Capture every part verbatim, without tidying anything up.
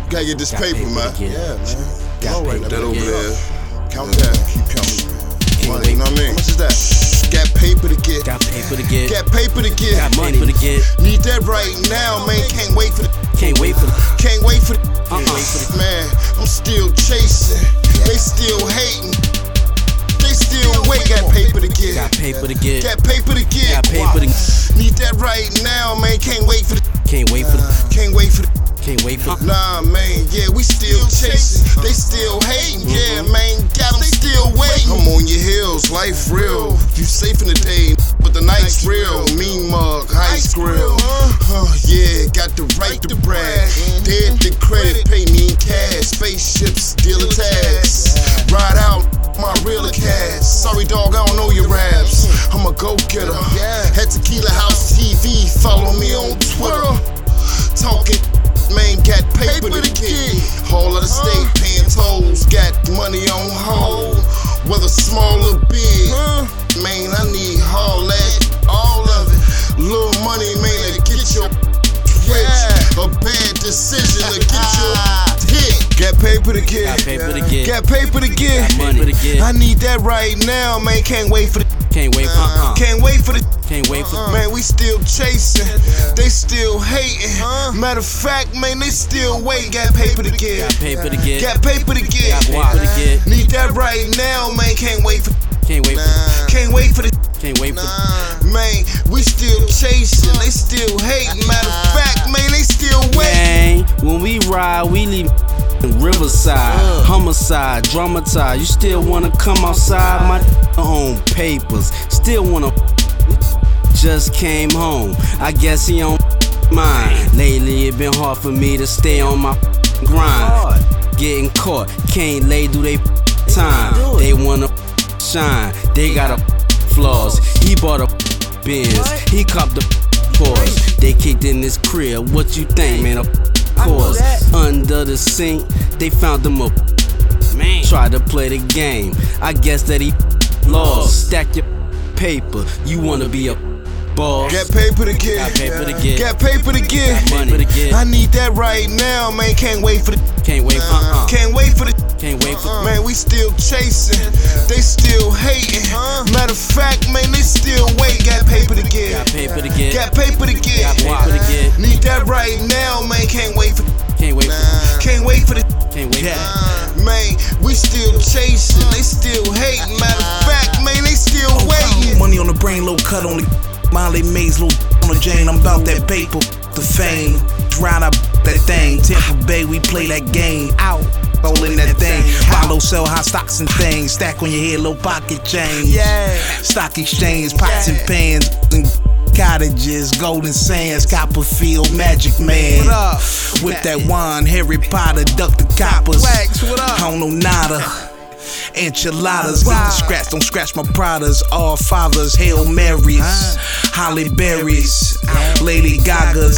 Gotta get this paper, paper man. get Yeah, man. Got Right paper that to over get there. Count that. Keep counting. Can't Money, wait. you know what I mean? How much is that? Got paper to get. Got paper to get. Got paper to get. Got paper to get. Need that right now, man. Can't wait for the. Can't wait for the. Can't wait for the. Uh-uh. Wait for the. Man, I'm still chasing. They still hating. They still wait. Got paper to get. Got paper to get. Got paper to get. Got paper to. Need that right now, man. Can't wait for the. Can't wait for the. Can't wait for the. Can't wait for the. Nah, man, yeah, we still chasing. They still hating, yeah, man. Got them still waiting. I'm on your heels, life real. You safe in the day, but the night's real. Mean mug, ice grill. Uh, yeah, got the right to brag. Dead the credit, pay me in cash. Spaceships, dealer tags. Ride out my real cash. Sorry, dog, I don't know your raps. I'm a go-getter. At Tequila House T V, follow me on Twitter. Talking. Man, got paper to get. Whole of the state paying tolls, got money on hold. Whether small or big, man, I need all that, all of it. Little money, man, to get your rich. A bad decision to get your hit. Got paper to get. Got paper to get. Got paper to get. Got money to get. I need that right now, man. Can't wait for the. Can't wait for uh. Can't wait for the. Can't wait for the. Man, we still chasing, they still hating. Matter of fact, man, they still waiting. Got paper to get. Got paper to get. Got paper to get. Got paper to get. Need that right now, man. Can't wait for. Can't wait for the. Can't wait for the. Can't wait for the. Man, we still chasing, they still hating. Matter of fact, man, they still waiting. Man, when we ride, we leave Riverside, homicide, dramatized. You still wanna come outside? My own papers, still wanna. Just came home, I guess he on mine. Lately it been hard for me to stay on my grind. Getting caught, can't lay do they time. They wanna shine, they got a flaws. He bought a Benz, he copped the Porsche. They kicked in his crib, what you think, man? Of course, under the sink, they found him a man. Try to play the game, I guess that he lost. Stack your paper, you wanna be a boss. Got paper to get. Got paper to get. Got paper to get. Got money to get. I need that right now, man. Can't wait for the. Can't wait for uh. Can't wait for the. Can't wait for. Man, we still chasing, they still hating. Matter of fact, man, they still wait. Got paper to get. Got paper to get. Got paper to get. Got paper to get. Need that right now, man. Can't wait for. Can't wait for. Can't wait for the. Can't wait for. Man, we still chasing, they still hating. Matter of fact, man, they still waiting. Money on the brain, low cut on the Molly Mays, low on the Jane. I'm about that paper, the fame. Drown up that thing. Tampa Bay, we play that game. Out. Roll in that thing, buy low, sell high stocks and things. Stack on your head, low pocket change. Yeah, stock exchange, pots and pans, and cottages, golden sands, Copperfield, Magic Man. What up? With that wine, Harry Potter, duck the coppers. Wax, what up? I don't know nada. Enchiladas, get the scratch, don't scratch my Pradas. All fathers, Hail Marys, Holly Berries, Lady Gagas,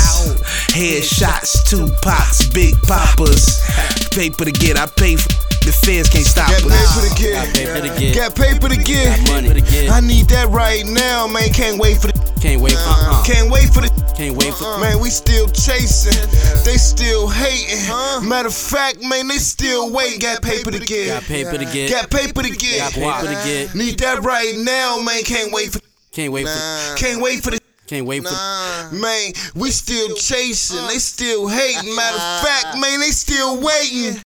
headshots, two pots, big poppers. Paper to get, I pay for the feds can't stop Got us. paper to get. Got paper to get. Got paper to get. Got money to get. I need that right now, man. Can't wait for the. Can't wait for uh. Can't wait for the. Can't wait for. Man, we still chasing, they still hating. Matter of fact, man, they still waiting. Got paper to get. Got paper to get. Got paper to get. Got paper to get. Need that right now, man. Can't wait for. Can't wait for. Can't wait for the. Can't wait for. Man, we still chasing, they still hating. Matter of fact, man, they still waiting.